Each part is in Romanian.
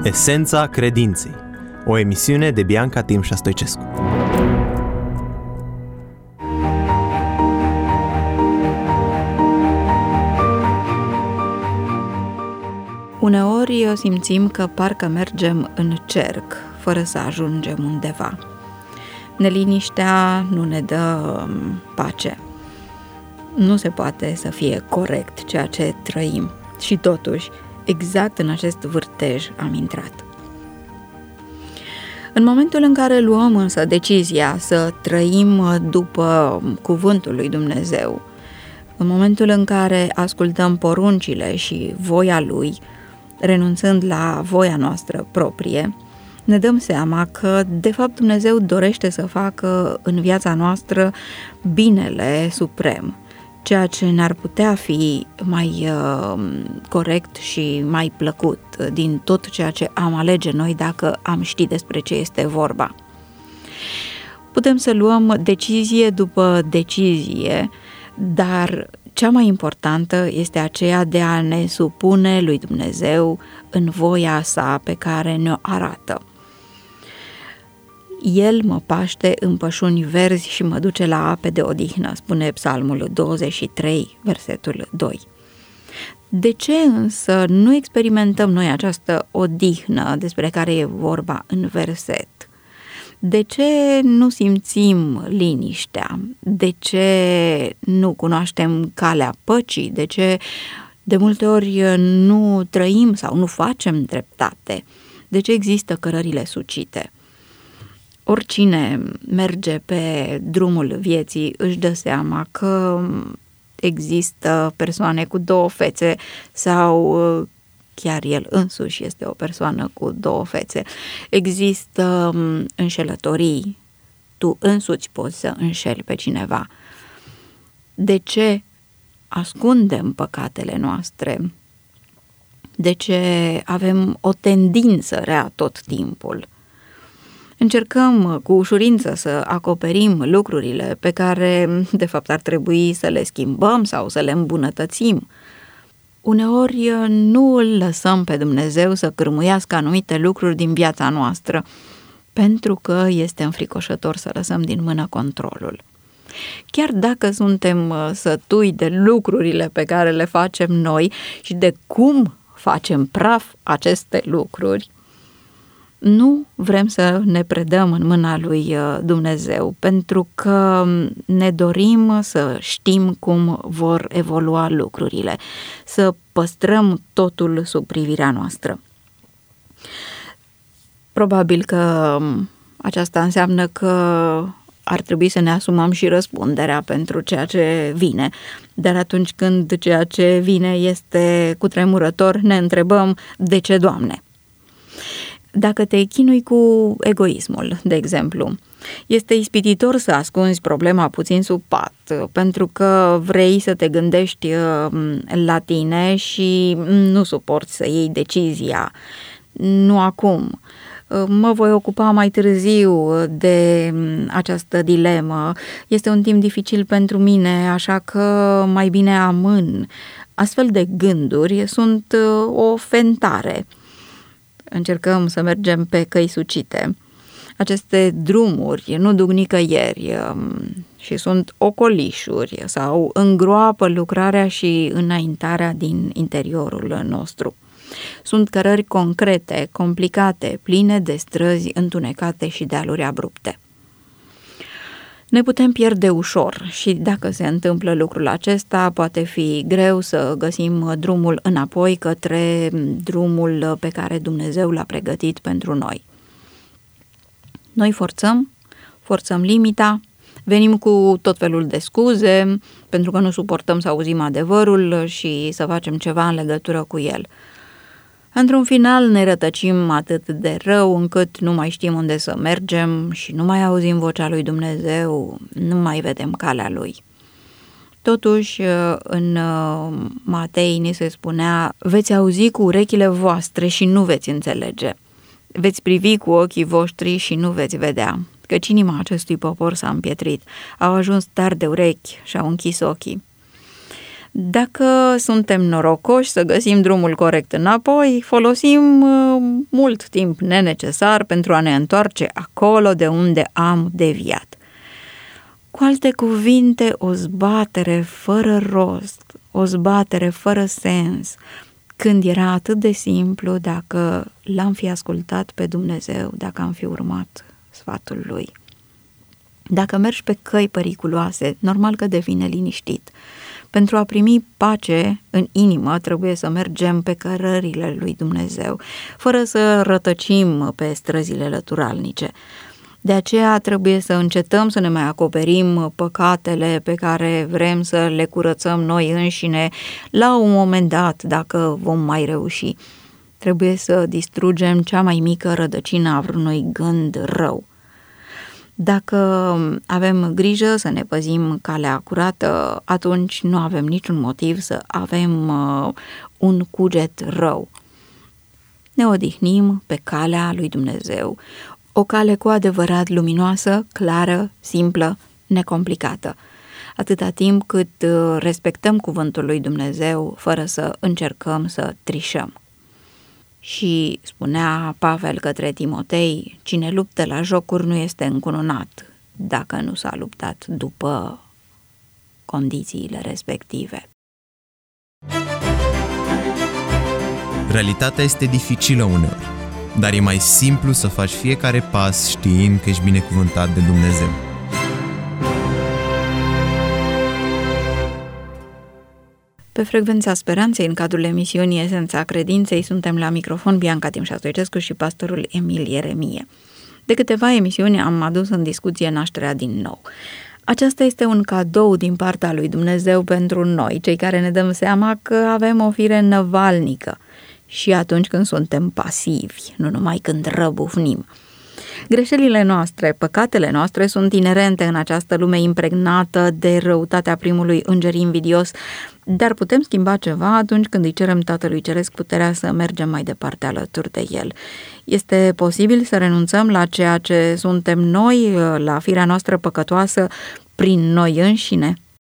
Esența credinței. O emisiune de Bianca Timșa Stoicescu. Uneori simțim că parcă mergem în cerc, fără să ajungem undeva. Neliniștea nu ne dă pace. Nu se poate să fie corect ceea ce trăim și totuși, exact în acest vârtej am intrat. În momentul în care luăm însă decizia să trăim după cuvântul lui Dumnezeu, în momentul în care ascultăm poruncile și voia Lui, renunțând la voia noastră proprie, ne dăm seama că, de fapt, Dumnezeu dorește să facă în viața noastră binele suprem, ceea ce ne-ar putea fi mai corect și mai plăcut din tot ceea ce am alege noi dacă am ști despre ce este vorba. Putem să luăm decizie după decizie, dar cea mai importantă este aceea de a ne supune lui Dumnezeu în voia sa pe care ne-o arată. El mă paște în pășuni verzi și mă duce la ape de odihnă, spune Psalmul 23, versetul 2. De ce însă nu experimentăm noi această odihnă despre care e vorba în verset? De ce nu simțim liniștea? De ce nu cunoaștem calea păcii? De ce de multe ori nu trăim sau nu facem dreptate? De ce există cărările sucite? Oricine merge pe drumul vieții își dă seama că există persoane cu două fețe sau chiar el însuși este o persoană cu două fețe. Există înșelătorii, tu însuți poți să înșeli pe cineva. De ce ascundem păcatele noastre? De ce avem o tendință rea tot timpul? Încercăm cu ușurință să acoperim lucrurile pe care, de fapt, ar trebui să le schimbăm sau să le îmbunătățim. Uneori nu îl lăsăm pe Dumnezeu să cârmuiască anumite lucruri din viața noastră, pentru că este înfricoșător să lăsăm din mână controlul. Chiar dacă suntem sătui de lucrurile pe care le facem noi și de cum facem praf aceste lucruri, nu vrem să ne predăm în mâna lui Dumnezeu, pentru că ne dorim să știm cum vor evolua lucrurile, să păstrăm totul sub privirea noastră. Probabil că aceasta înseamnă că ar trebui să ne asumăm și răspunderea pentru ceea ce vine, dar atunci când ceea ce vine este cutremurător, ne întrebăm: de ce, Doamne? Dacă te chinui cu egoismul, de exemplu, este ispititor să ascunzi problema puțin sub pat, pentru că vrei să te gândești la tine și nu suporți să iei decizia. Nu acum. Mă voi ocupa mai târziu de această dilemă. Este un timp dificil pentru mine, așa că mai bine amân. Astfel de gânduri sunt o fentare. Încercăm să mergem pe căi sucite. Aceste drumuri nu duc nicăieri și sunt ocolișuri sau îngroapă lucrarea și înaintarea din interiorul nostru. Sunt cărări concrete, complicate, pline de străzi întunecate și dealuri abrupte. Ne putem pierde ușor și dacă se întâmplă lucrul acesta, poate fi greu să găsim drumul înapoi către drumul pe care Dumnezeu l-a pregătit pentru noi. Noi forțăm limita, venim cu tot felul de scuze pentru că nu suportăm să auzim adevărul și să facem ceva în legătură cu el. Într-un final ne rătăcim atât de rău încât nu mai știm unde să mergem și nu mai auzim vocea lui Dumnezeu, nu mai vedem calea lui. Totuși, în Matei ni se spunea: veți auzi cu urechile voastre și nu veți înțelege. Veți privi cu ochii voștri și nu veți vedea, căci inima acestui popor s-a împietrit, au ajuns tari de urechi și au închis ochii. Dacă suntem norocoși să găsim drumul corect înapoi, folosim mult timp nenecesar pentru a ne întoarce acolo de unde am deviat. Cu alte cuvinte, o zbatere fără rost, o zbatere fără sens, când era atât de simplu dacă l-am fi ascultat pe Dumnezeu, dacă am fi urmat sfatul Lui. Dacă mergi pe căi periculoase, normal că devine liniștit. Pentru a primi pace în inimă, trebuie să mergem pe cărările lui Dumnezeu, fără să rătăcim pe străzile lăturalnice. De aceea trebuie să încetăm să ne mai acoperim păcatele pe care vrem să le curățăm noi înșine la un moment dat, dacă vom mai reuși. Trebuie să distrugem cea mai mică rădăcină a vreunui gând rău. Dacă avem grijă să ne păzim calea curată, atunci nu avem niciun motiv să avem un cuget rău. Ne odihnim pe calea lui Dumnezeu, o cale cu adevărat luminoasă, clară, simplă, necomplicată, atâta timp cât respectăm cuvântul lui Dumnezeu fără să încercăm să trișăm. Și spunea Pavel către Timotei, cine luptă la jocuri nu este încununat dacă nu s-a luptat după condițiile respective. Realitatea este dificilă uneori, dar e mai simplu să faci fiecare pas știind că ești binecuvântat de Dumnezeu. Pe Frecvența Speranței, în cadrul emisiunii Esența Credinței, suntem la microfon Bianca Timșa Stoicescu și pastorul Emil Ieremie. De câteva emisiuni am adus în discuție nașterea din nou. Aceasta este un cadou din partea lui Dumnezeu pentru noi, cei care ne dăm seama că avem o fire năvalnică și atunci când suntem pasivi, nu numai când răbufnim. Greșelile noastre, păcatele noastre sunt inerente în această lume impregnată de răutatea primului înger invidios, dar putem schimba ceva atunci când îi cerem Tatălui Ceresc puterea să mergem mai departe alături de El. Este posibil să renunțăm la ceea ce suntem noi, la firea noastră păcătoasă, prin noi înșine?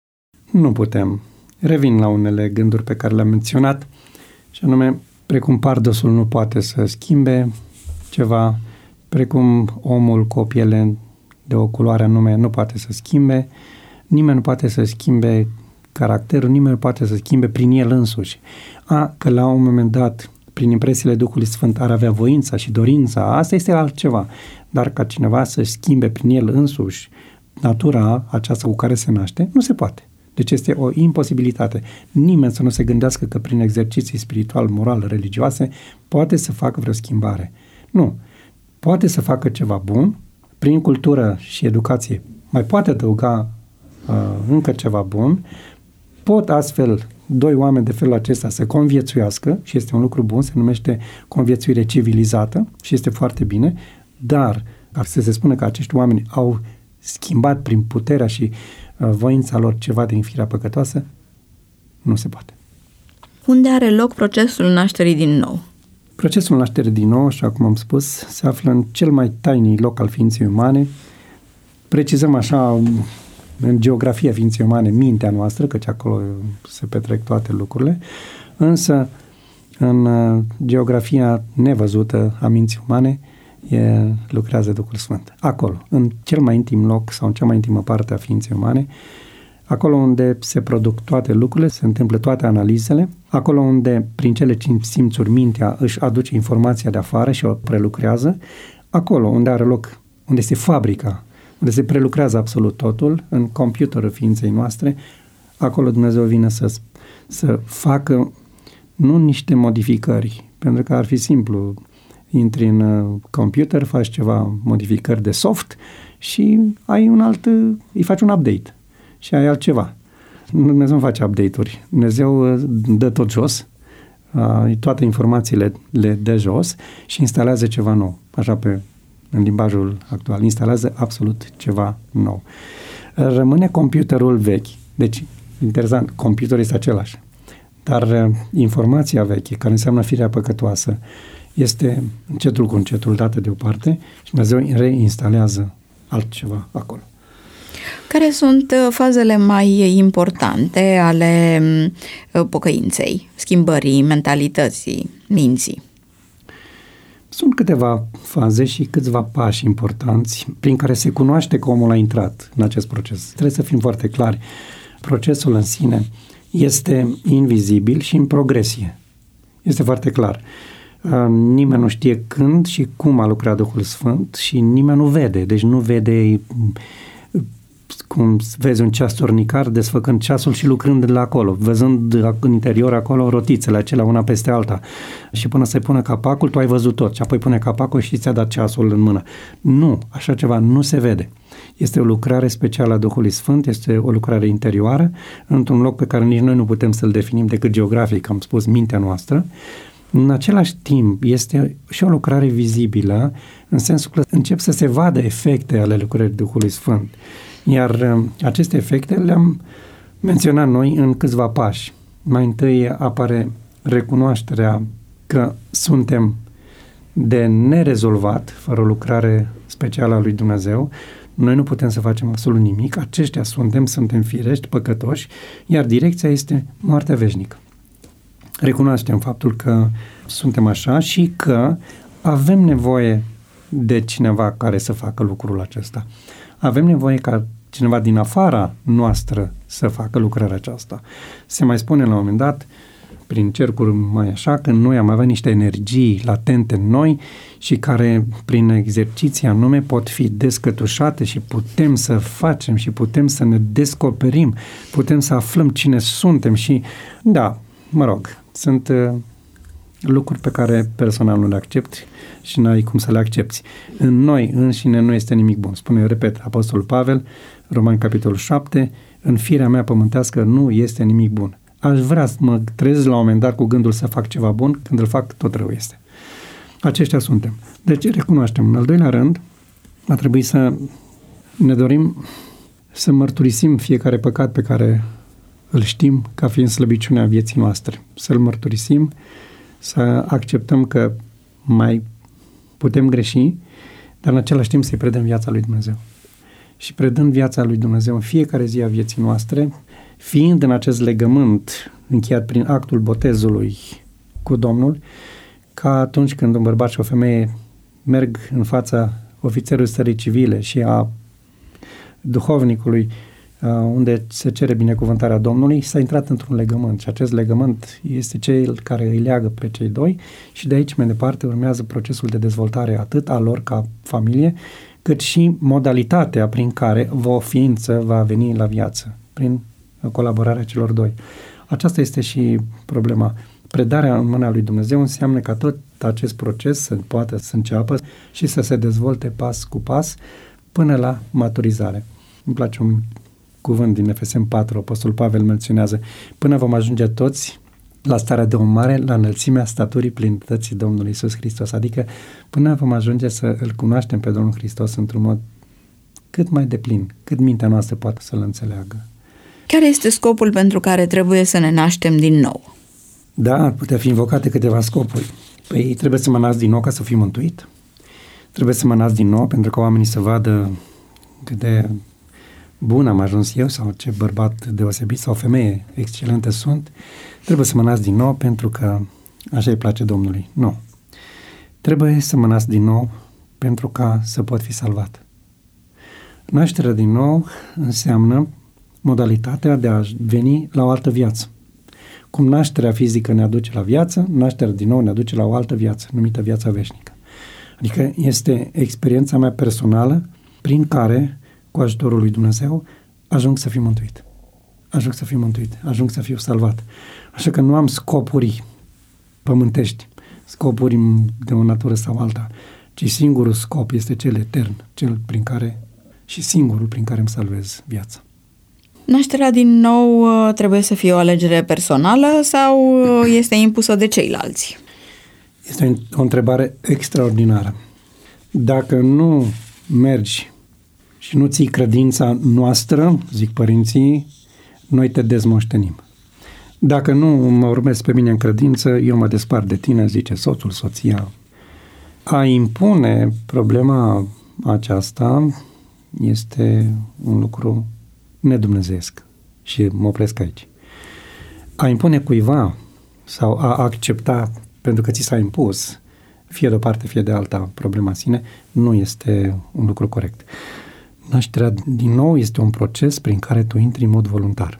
Nu putem. Revin la unele gânduri pe care le-am menționat, și anume, precum pardosul nu poate să schimbe ceva, precum omul cu o piele de o culoare anume nu poate să schimbe, nimeni nu poate să schimbe caracterul, nimeni nu poate să schimbe prin el însuși. Că la un moment dat, prin impresiile Duhului Sfânt, ar avea voința și dorința, asta este altceva. Dar ca cineva să schimbe prin el însuși natura aceasta cu care se naște, nu se poate. Deci este o imposibilitate. Nimeni să nu se gândească că prin exerciții spiritual, moral, religioase poate să facă vreo schimbare. Nu. Poate să facă ceva bun, prin cultură și educație mai poate adăuga încă ceva bun, pot astfel doi oameni de felul acesta să conviețuiască și este un lucru bun, se numește conviețuire civilizată și este foarte bine, dar ar să se spună că acești oameni au schimbat prin puterea și voința lor ceva din firea păcătoasă, nu se poate. Unde are loc procesul nașterii din nou? Procesul nașterii din nou, așa cum am spus, se află în cel mai tainic loc al ființei umane. Precizăm așa, în geografia ființei umane, mintea noastră, căci acolo se petrec toate lucrurile, însă în geografia nevăzută a minții umane lucrează Duhul Sfânt. Acolo, în cel mai intim loc sau în cea mai intimă parte a ființei umane, acolo unde se produc toate lucrurile, se întâmplă toate analizele, acolo unde, prin cele 5 simțuri, mintea își aduce informația de afară și o prelucrează, acolo unde are loc, unde este fabrica, unde se prelucrează absolut totul, în computerul ființei noastre, acolo Dumnezeu vine să facă nu niște modificări, pentru că ar fi simplu, intri în computer, faci ceva modificări de soft și îi faci un update. Și ai altceva. Dumnezeu nu face update-uri. Dumnezeu dă tot jos, toate informațiile le dă jos și instalează ceva nou. Așa în limbajul actual. Instalează absolut ceva nou. Rămâne computerul vechi. Deci, interesant, computerul este același. Dar informația veche, care înseamnă firea păcătoasă, este încetul cu încetul dată deoparte și Dumnezeu reinstalează altceva acolo. Care sunt fazele mai importante ale pocăinței, schimbării mentalității, minții? Sunt câteva faze și câțiva pași importanți prin care se cunoaște că omul a intrat în acest proces. Trebuie să fim foarte clari. Procesul în sine este invizibil și în progresie. Este foarte clar. Nimeni nu știe când și cum a lucrat Duhul Sfânt și nimeni nu vede. Deci nu vede cum vezi un ceasornicar desfăcând ceasul și lucrând la acolo, văzând în interior acolo rotițele acelea una peste alta. Și până să-i pună capacul, tu ai văzut tot și apoi pune capacul și ți-a dat ceasul în mână. Nu, așa ceva nu se vede. Este o lucrare specială a Duhului Sfânt, este o lucrare interioară, într-un loc pe care nici noi nu putem să-l definim decât geografic, am spus, mintea noastră. În același timp, este și o lucrare vizibilă, în sensul că încep să se vadă efecte ale lucrării Duhului Sfânt. Iar aceste efecte le-am menționat noi în câțiva pași. Mai întâi apare recunoașterea că suntem de nerezolvat, fără o lucrare specială a lui Dumnezeu. Noi nu putem să facem absolut nimic. Aceștia suntem firești, păcătoși, iar direcția este moartea veșnică. Recunoaștem faptul că suntem așa și că avem nevoie de cineva care să facă lucrul acesta. Avem nevoie ca cineva din afara noastră să facă lucrarea aceasta. Se mai spune la un moment dat, prin cercuri mai așa, că noi am avea niște energii latente în noi și care, prin exerciții anume, pot fi descătușate și putem să facem și putem să ne descoperim, putem să aflăm cine suntem și, da, mă rog, sunt lucruri pe care personal nu le accept și n-ai cum să le accepti. În noi înșine nu este nimic bun. Spune, repet, Apostolul Pavel, Romani, capitolul 7, în firea mea pământească nu este nimic bun. Aș vrea să mă trezesc la un moment dat cu gândul să fac ceva bun, când îl fac, tot rău este. Aceștia suntem. Deci recunoaștem. În al doilea rând, a trebuit să ne dorim să mărturisim fiecare păcat pe care îl știm ca fiind slăbiciunea vieții noastre. Să-l mărturisim, să acceptăm că mai putem greși, dar în același timp să-i predăm viața lui Dumnezeu. Și predând viața lui Dumnezeu în fiecare zi a vieții noastre, fiind în acest legământ încheiat prin actul botezului cu Domnul, ca atunci când un bărbat și o femeie merg în fața ofițerului stării civile și a duhovnicului unde se cere binecuvântarea Domnului, s-a intrat într-un legământ și acest legământ este cel care îi leagă pe cei doi și de aici mai departe urmează procesul de dezvoltare atât a lor ca familie, cât și modalitatea prin care o ființă va veni la viață, prin colaborarea celor doi. Aceasta este și problema. Predarea în mâna lui Dumnezeu înseamnă ca tot acest proces să poată să înceapă și să se dezvolte pas cu pas până la maturizare. Îmi place un cuvânt din Efeseni 4, Apostolul Pavel menționează, până vom ajunge toți la starea de om mare, la înălțimea staturii plinătății Domnului Iisus Hristos, adică până vom ajunge să îl cunoaștem pe Domnul Hristos într-un mod cât mai deplin, cât mintea noastră poate să-l înțeleagă. Care este scopul pentru care trebuie să ne naștem din nou? Da, ar putea fi invocate câteva scopuri. Păi trebuie să mă nasc din nou ca să fiu mântuit, trebuie să mă nasc din nou pentru că oamenii să vadă cât de bun am ajuns eu sau ce bărbat deosebit sau femeie excelentă sunt, trebuie să mă nasc din nou pentru că așa îi place Domnului. Nu. Trebuie să mă nasc din nou pentru ca să pot fi salvat. Nașterea din nou înseamnă modalitatea de a veni la o altă viață. Cum nașterea fizică ne aduce la viață, nașterea din nou ne aduce la o altă viață, numită viața veșnică. Adică este experiența mea personală prin care, cu ajutorul lui Dumnezeu, ajung să fiu mântuit. Ajung să fiu salvat. Așa că nu am scopuri pământești, scopuri de o natură sau alta, ci singurul scop este cel etern, cel prin care și singurul prin care îmi salvez viața. Nașterea din nou trebuie să fie o alegere personală sau este impusă de ceilalți? Este o întrebare extraordinară. Dacă nu mergi și nu ții credința noastră, zic părinții, noi te dezmoștenim. Dacă nu mă urmezi pe mine în credință, eu mă despart de tine, zice soțul, soția. A impune problema aceasta este un lucru nedumnezeesc și mă opresc aici. A impune cuiva sau a accepta pentru că ți s-a impus, fie de o parte, fie de alta, problema sine, nu este un lucru corect. Nașterea din nou este un proces prin care tu intri în mod voluntar.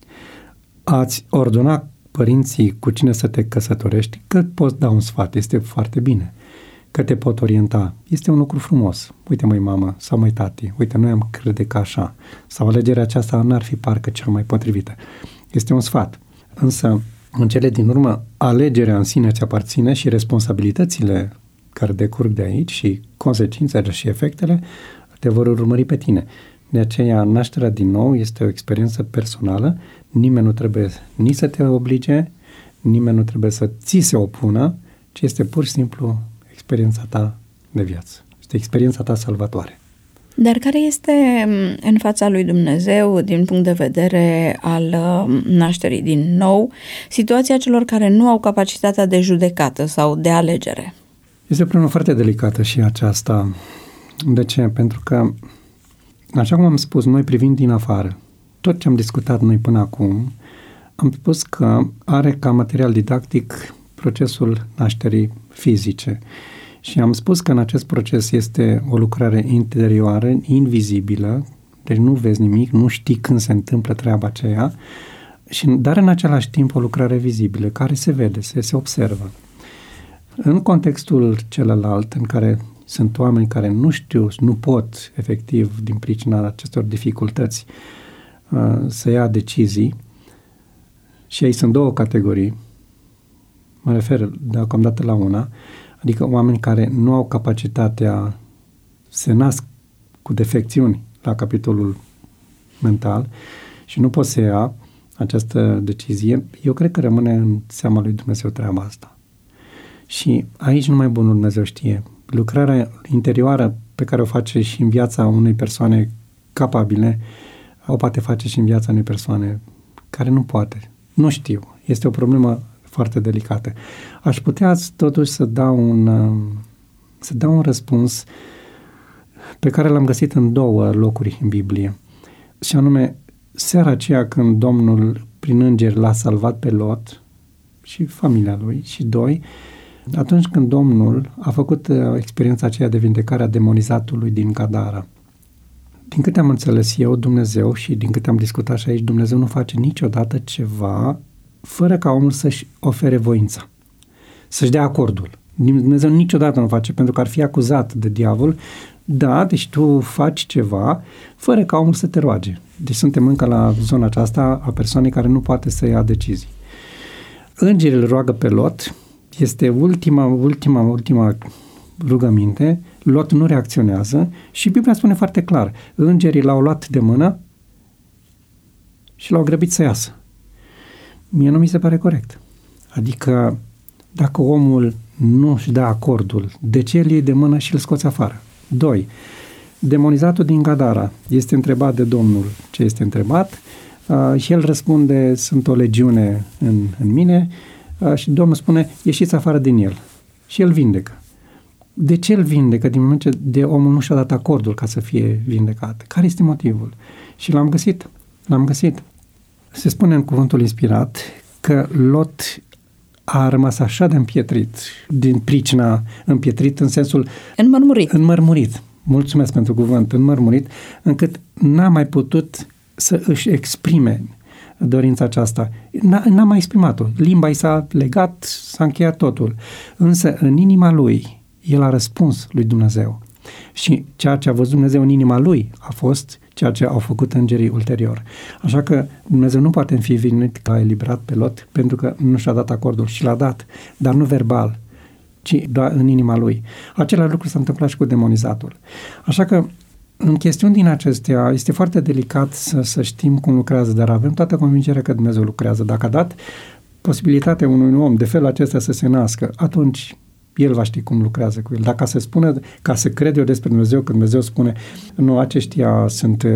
A-ți ordona părinții cu cine să te căsătorești, că poți da un sfat, este foarte bine. Că te pot orienta, este un lucru frumos. Uite, măi mamă, sau măi tati, uite, noi am crede că așa, sau alegerea aceasta n-ar fi parcă cea mai potrivită. Este un sfat. Însă, în cele din urmă, alegerea în sine ți aparține și responsabilitățile care decurg de aici și consecințele și efectele te vor urmări pe tine. De aceea, nașterea din nou este o experiență personală, nimeni nu trebuie nici să te oblige, nimeni nu trebuie să ți se opună, ci este pur și simplu experiența ta de viață. Este experiența ta salvatoare. Dar care este în fața lui Dumnezeu, din punct de vedere al nașterii din nou, situația celor care nu au capacitatea de judecată sau de alegere? Este o problemă foarte delicată și aceasta. De ce? Pentru că, așa cum am spus, noi privind din afară, tot ce am discutat noi până acum, am spus că are ca material didactic procesul nașterii fizice. Și am spus că în acest proces este o lucrare interioară, invizibilă, deci nu vezi nimic, nu știi când se întâmplă treaba aceea, dar în același timp o lucrare vizibilă, care se vede, se observă. În contextul celălalt, în care sunt oameni care nu știu, nu pot, efectiv, din pricina acestor dificultăți, să ia decizii, și aici sunt două categorii, mă refer deocamdată la una, adică oameni care nu au capacitatea, se nasc cu defecțiuni la capitolul mental și nu pot să ia această decizie, eu cred că rămâne în seama lui Dumnezeu treaba asta. Și aici numai bunul Dumnezeu știe. Lucrarea interioară pe care o face și în viața unei persoane capabile, o poate face și în viața unei persoane care nu poate. Nu știu. Este o problemă foarte delicată. Aș putea totuși să dau un răspuns pe care l-am găsit în două locuri în Biblie. Și anume, seara aceea când Domnul, prin îngeri, l-a salvat pe Lot și familia lui, și doi, atunci când Domnul a făcut experiența aceea de vindecare a demonizatului din Gadara. Din câte am înțeles eu, Dumnezeu, și din câte am discutat și aici, Dumnezeu nu face niciodată ceva fără ca omul să-și ofere voința, să-și dea acordul. Dumnezeu niciodată nu face, pentru că ar fi acuzat de diavol. Da, deci tu faci ceva fără ca omul să te roage. Deci suntem încă la zona aceasta a persoanei care nu poate să ia decizii. Îngerii îl roagă pe Lot, este ultima rugăminte, Lot nu reacționează și Biblia spune foarte clar, îngerii l-au luat de mână și l-au grăbit să iasă. Mie nu mi se pare corect. Adică, dacă omul nu își dă acordul, de ce îl iei de mână și îl scoți afară? 2. Demonizatul din Gadara este întrebat de Domnul ce este întrebat și el răspunde, sunt o legiune în mine și Domnul spune, ieșiți afară din el. Și el vindecă. De ce îl vindecă? Din moment ce omul nu și-a dat acordul ca să fie vindecat. Care este motivul? Și l-am găsit. Se spune în cuvântul inspirat că Lot a rămas așa de împietrit, din pricina împietrit în sensul... Înmărmurit. Mulțumesc pentru cuvânt, înmărmurit, încât n-a mai putut să își exprime dorința aceasta. N-a mai exprimat-o. Limba i s-a legat, s-a încheiat totul. Însă în inima lui, el a răspuns lui Dumnezeu. Și ceea ce a văzut Dumnezeu în inima lui a fost ceea ce au făcut îngerii ulterior. Așa că Dumnezeu nu poate fi vinit că a eliberat pe Lot pentru că nu și-a dat acordul și l-a dat, dar nu verbal, ci doar în inima lui. Același lucru s-a întâmplat și cu demonizatul. Așa că în chestiuni din acestea este foarte delicat să știm cum lucrează, dar avem toată convingerea că Dumnezeu lucrează. Dacă a dat posibilitatea unui om de felul acesta să se nască, atunci el va ști cum lucrează cu el. Dacă se spune, ca să cred eu despre Dumnezeu, când Dumnezeu spune, nu, aceștia sunt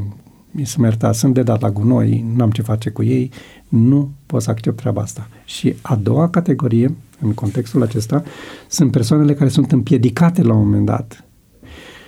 sunt de dat la gunoi, n-am ce face cu ei, nu pot să accept treaba asta. Și a doua categorie, în contextul acesta, sunt persoanele care sunt împiedicate la un moment dat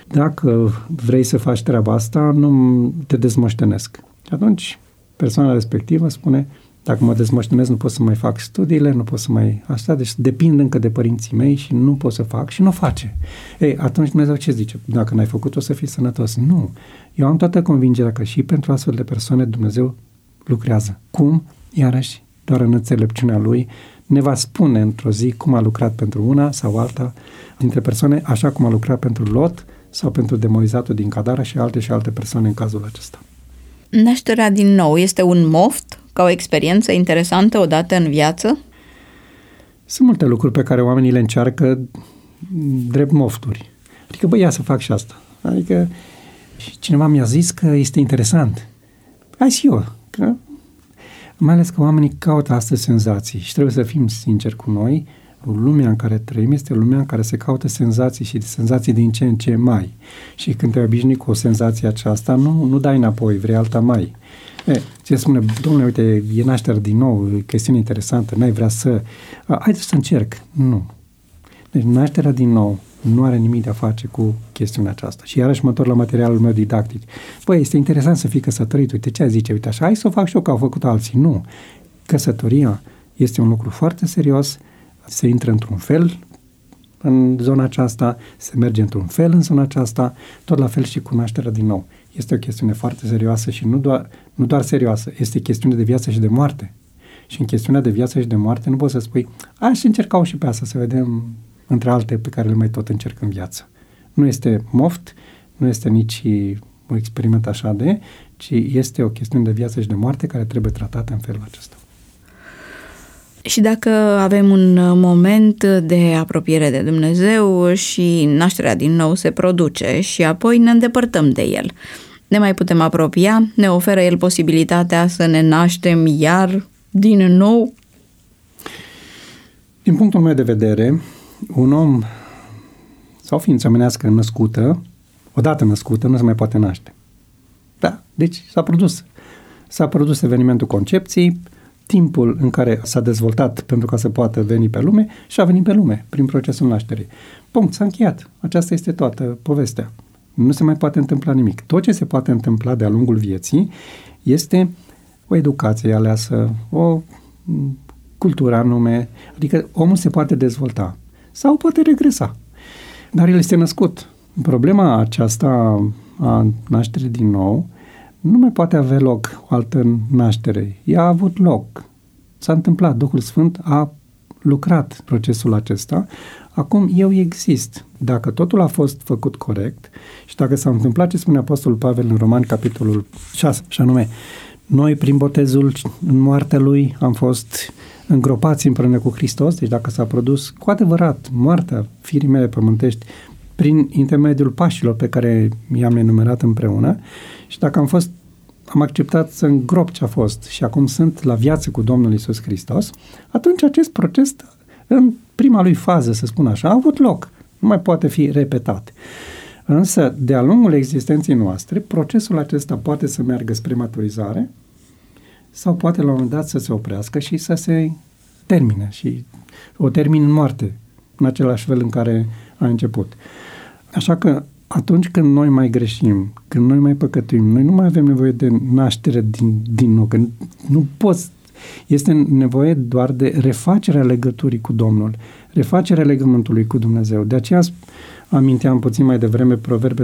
dacă vrei să faci treaba asta, nu te dezmoștenesc. Și atunci persoana respectivă spune, dacă mă dezmoștenesc, nu pot să mai fac studiile, nu pot să mai asta, deci depind încă de părinții mei și nu pot să fac și nu face. Ei, atunci Dumnezeu ce zice? Dacă n-ai făcut, o să fii sănătos. Nu. Eu am toată convingerea că și pentru astfel de persoane Dumnezeu lucrează. Cum? Iarăși, doar în înțelepciunea Lui, ne va spune într-o zi cum a lucrat pentru una sau alta dintre persoane, așa cum a lucrat pentru Lot sau pentru demonizatul din Cadara și alte persoane în cazul acesta. Nașterea din nou este un moft, ca o experiență interesantă odată în viață? Sunt multe lucruri pe care oamenii le încearcă drept mofturi. Adică, băi, ia să fac și asta. Adică, cineva mi-a zis că este interesant. Hai și eu. Că, mai ales că oamenii caută astăzi senzații și trebuie să fim sinceri cu noi. Lumea în care trăim este lumea în care se caută senzații și senzații din ce în ce mai. Și când te obișnui cu o senzație aceasta, nu dai înapoi, vrei alta mai. Ce spune, domnule, uite, e naștere din nou, e chestiune interesantă, n-ai vrea să... Haideți să încerc. Nu. Deci nașterea din nou nu are nimic de a face cu chestiunea aceasta. Și iarăși mă întorc la materialul meu didactic. Băi, este interesant să fii căsătorit, uite ce zice, uite așa, hai să o fac și eu că au făcut alții. Nu. Căsătoria este un lucru foarte serios, se intră într-un fel în zona aceasta, se merge într-un fel în zona aceasta, tot la fel și cu nașterea din nou. Este o chestiune foarte serioasă și nu doar serioasă, este chestiune de viață și de moarte. Și în chestiunea de viață și de moarte nu poți să spui, aș încerca și pe asta să vedem între alte pe care le mai tot încerc în viață. Nu este moft, nu este nici un experiment așa ci este o chestiune de viață și de moarte care trebuie tratată în felul acesta. Și dacă avem un moment de apropiere de Dumnezeu și nașterea din nou se produce și apoi ne îndepărtăm de El, ne mai putem apropia? Ne oferă El posibilitatea să ne naștem iar din nou? Din punctul meu de vedere, un om sau ființă omenească născută, odată născută, nu se mai poate naște. Da, deci s-a produs evenimentul concepției, timpul în care s-a dezvoltat pentru ca să poată veni pe lume și a venit pe lume prin procesul nașterii. Punct, s-a încheiat. Aceasta este toată povestea. Nu se mai poate întâmpla nimic. Tot ce se poate întâmpla de-a lungul vieții este o educație aleasă, o cultură anume, adică omul se poate dezvolta sau poate regresa. Dar el este născut. Problema aceasta a nașterii din nou nu mai poate avea loc o altă naștere. Ea a avut loc. S-a întâmplat. Duhul Sfânt a lucrat procesul acesta. Acum eu exist. Dacă totul a fost făcut corect și dacă s-a întâmplat ce spune Apostolul Pavel în Romani, capitolul 6, și anume, noi prin botezul în moartea Lui am fost îngropați împreună cu Hristos, deci dacă s-a produs cu adevărat moartea firii mele pământești prin intermediul pașilor pe care i-am enumerat împreună și dacă am acceptat să îngrop ce a fost și acum sunt la viață cu Domnul Iisus Hristos, atunci acest proces, în prima lui fază, să spun așa, a avut loc. Nu mai poate fi repetat. Însă, de-a lungul existenței noastre, procesul acesta poate să meargă spre maturizare sau poate la un moment dat să se oprească și să se termine și o termin în moarte, în același fel în care a început. Așa că atunci când noi mai greșim, când noi mai păcătuim, noi nu mai avem nevoie de naștere din nou, că nu poți. Este nevoie doar de refacerea legăturii cu Domnul, refacerea legământului cu Dumnezeu. De aceea aminteam puțin mai devreme Proverbe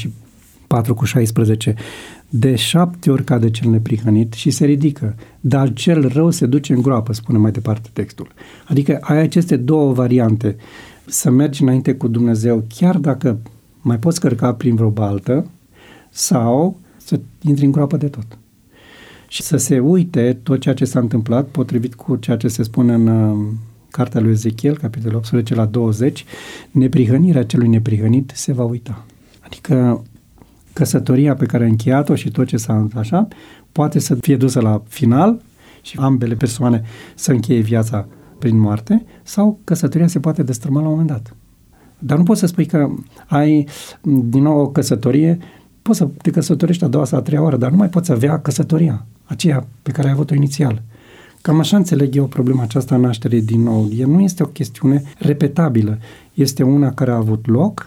24:16. De 7 ori cade cel neprihănit și se ridică, dar cel rău se duce în groapă, spune mai departe textul. Adică ai aceste două variante. Să mergi înainte cu Dumnezeu, chiar dacă mai poți cărca prin vreo baltă, sau să intri în groapă de tot. Și să se uite tot ceea ce s-a întâmplat, potrivit cu ceea ce se spune în cartea lui Ezechiel, capitolul 18-20, neprihănirea celui neprihănit se va uita. Adică căsătoria pe care a încheiat-o și tot ce s-a așa, poate să fie dusă la final și ambele persoane să încheie viața prin moarte, sau căsătoria se poate destrăma la un moment dat. Dar nu poți să spui că ai din nou o căsătorie, poți să te căsătorești a doua sau a treia oară, dar nu mai poți avea căsătoria, aceea pe care ai avut-o inițial. Cam așa înțeleg eu problema aceasta a nașterii din nou. Ea nu este o chestiune repetabilă, este una care a avut loc,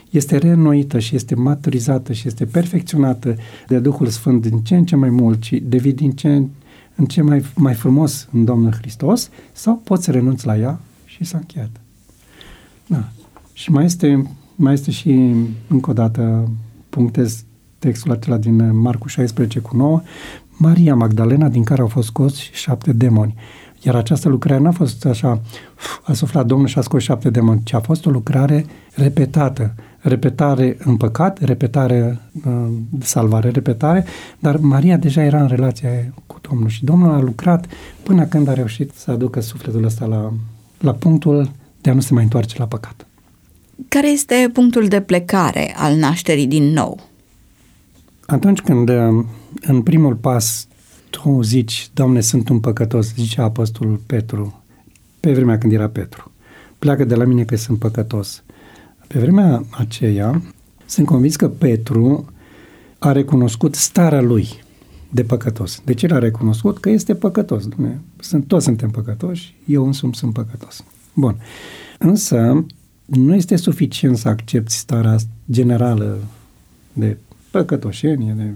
este reînnoită și este maturizată și este perfecționată de Duhul Sfânt din ce în ce mai mult și devii din ce în ce mai frumos în Domnul Hristos, sau poți să renunți la ea și s-a încheiat. Da. Și mai este și, încă o dată, punctez textul acela din Marcu 16:9, Maria Magdalena, din care au fost scoși 7 demoni. Iar această lucrare n-a fost așa, a suflat Domnul și a scos 7 demoni, ci a fost o lucrare repetată. Repetare în păcat, repetare salvare, repetare, dar Maria deja era în relație cu Domnul și Domnul a lucrat până când a reușit să aducă sufletul ăsta la punctul de a nu se mai întoarce la păcat. Care este punctul de plecare al nașterii din nou? Atunci când în primul pas tu zici, Doamne, sunt un păcătos, zicea apostolul Petru, pe vremea când era Petru, pleacă de la mine că sunt păcătos. Pe vremea aceea, sunt convins că Petru a recunoscut starea lui de păcătos. De ce l-a recunoscut? Că este păcătos. Toți suntem păcătoși, eu însumi sunt păcătos. Bun. Însă, nu este suficient să accepti starea generală de păcătoșenie,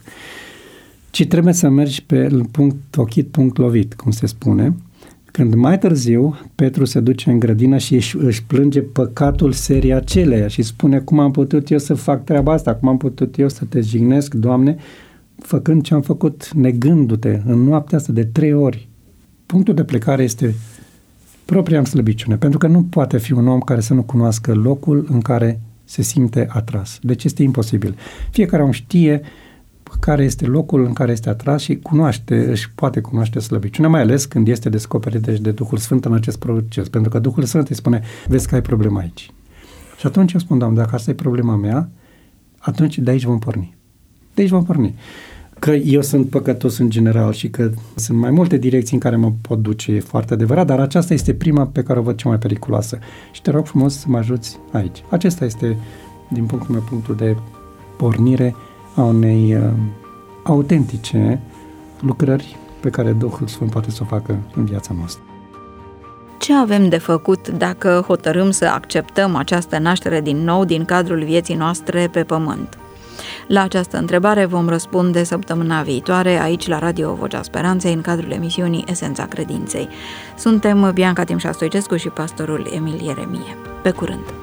ci trebuie să mergi pe punct ochit, punct lovit, cum se spune, când mai târziu Petru se duce în grădină și își plânge păcatul serii aceleia și spune, cum am putut eu să fac treaba asta, cum am putut eu să te jignesc, Doamne, făcând ce am făcut, negându-te în noaptea asta de 3 ori. Punctul de plecare este propria slăbiciune, pentru că nu poate fi un om care să nu cunoască locul în care se simte atras. Deci este imposibil. Fiecare om știe care este locul în care este atras și își poate cunoaște slăbiciunea, mai ales când este descoperit de Duhul Sfânt în acest proces. Pentru că Duhul Sfânt îi spune, vezi că ai problema aici. Și atunci eu spun, Doamne, dacă asta e problema mea, atunci de aici vom porni. De aici vom porni. Că eu sunt păcătos în general și că sunt mai multe direcții în care mă pot duce, e foarte adevărat, dar aceasta este prima pe care o văd cea mai periculoasă. Și te rog frumos să mă ajuți aici. Acesta este, din punctul meu, punctul de pornire a unei autentice lucrări pe care Duhul Sfânt poate să o facă în viața noastră. Ce avem de făcut dacă hotărâm să acceptăm această naștere din nou din cadrul vieții noastre pe pământ? La această întrebare vom răspunde săptămâna viitoare aici la Radio Vocea Speranței în cadrul emisiunii Esența Credinței. Suntem Bianca Timșa Stoicescu și pastorul Emil Ieremie. Pe curând!